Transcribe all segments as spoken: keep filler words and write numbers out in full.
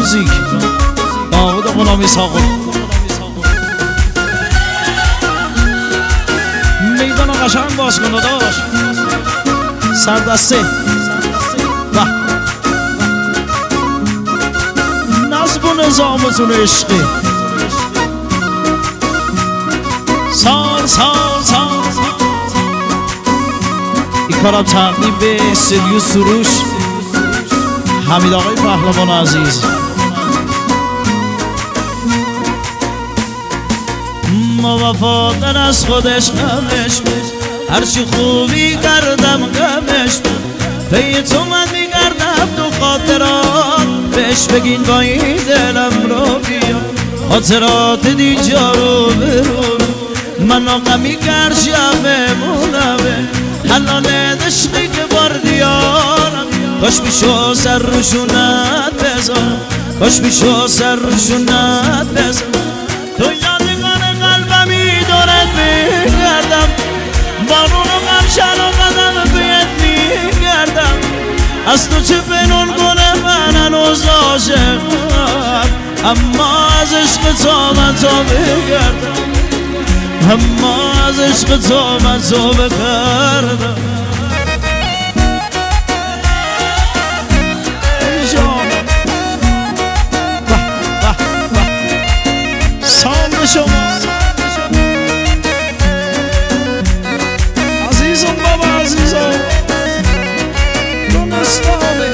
موزیک داود غلامی ساقل میدان قشنگ باز کن داداش سردسته به نظم و نظامتون عشقی سال سال سال این کارم تقدیم به سریو سروش حمید آقای پهلوان عزیز. ما وفادار از خودش غمش بود، هرچی خوبی کردم غمش بود، پی تو من میگردم تو خاطرات، بهش بگین با این دلم رو بیا خاطرات دیجا رو برو، من غمی گرشم بمونمه حلال دشقی که باردیارم، کاش میشو سر روشونت بذارم، کاش میشو سر روشونت بذارم، تو یادگار قلبمی دورت میگردم، بارون و غمشن و قدم بهت میگردم، از تو چه پنون کنه من هنوز عاشقم، اما از عشق تو من تو بگردم، اما از عشق تو من تو بگردم. سال شما عزیزم بابا عزیزم دونستانه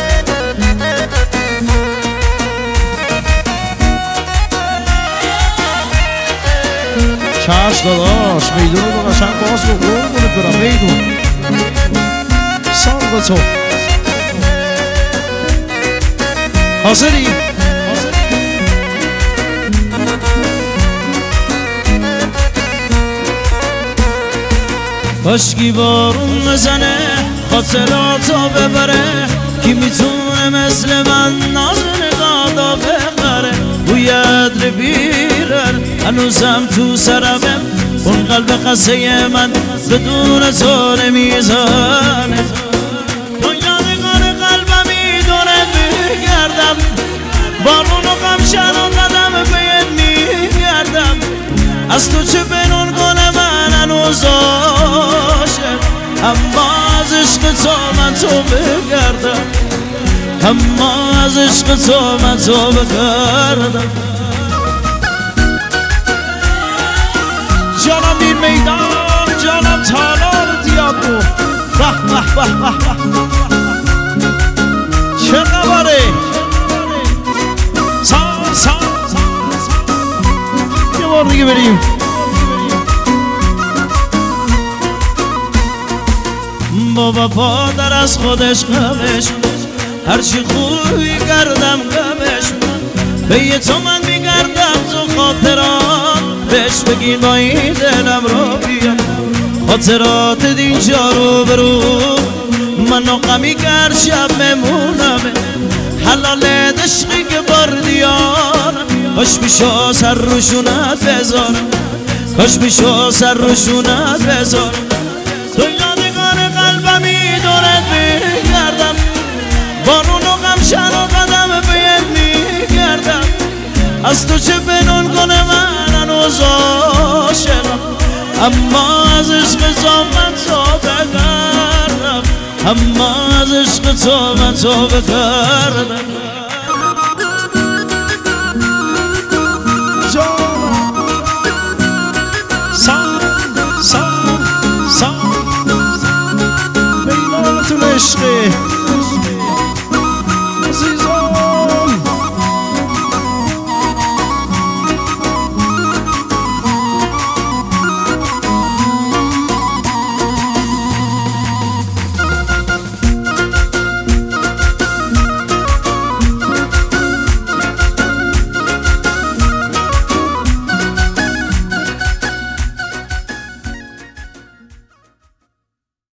چشم داداش میدون رو قشنگ باز رو قربونت برم میدون سال به تو حاضری کاشکی بارون بزنه خاطراتو ببره، کی میتونه مثل من ناز نگادا بخره، باید بیرن هنوزم تو سرمه، اون قلب قصه من بدون تو نمیزنه، تو یادگار قلبمی دورت میگردم، بارون و غمشن و قدم بهت میگردم، از تو چه پنون کنه من هنوز عاشق، اما از عشق تو من تو بگردم، اما از عشق تو من تو بگردم. جانم دیر میدان جانم تالار دیابو به به به به چه خبره سال سال یه بار دیگه بریم با وفادار از خودش غمش بود، هرچی خوبی کردم غمش بود، به تو من میگردم تو خاطرات، بهش بگین با این دلم رو بیا خاطرات دینجا رو برو، من غمی گر شب ممونمه حلال دشقی که باردیارم، کاش میشو سر روشونت بذارم، کاش میشو سر روشونت بذارم، تو یادگار قلبمی دورت میگردم، بارون و غمشن و قدم بهت میگردم، از تو چه پنون کنه من هنوز عاشقم، اما از عشق تو من تو بگردم، اما از عشق تو من تو بگردم. سال سال سال بیلاتون عشقی عزیزان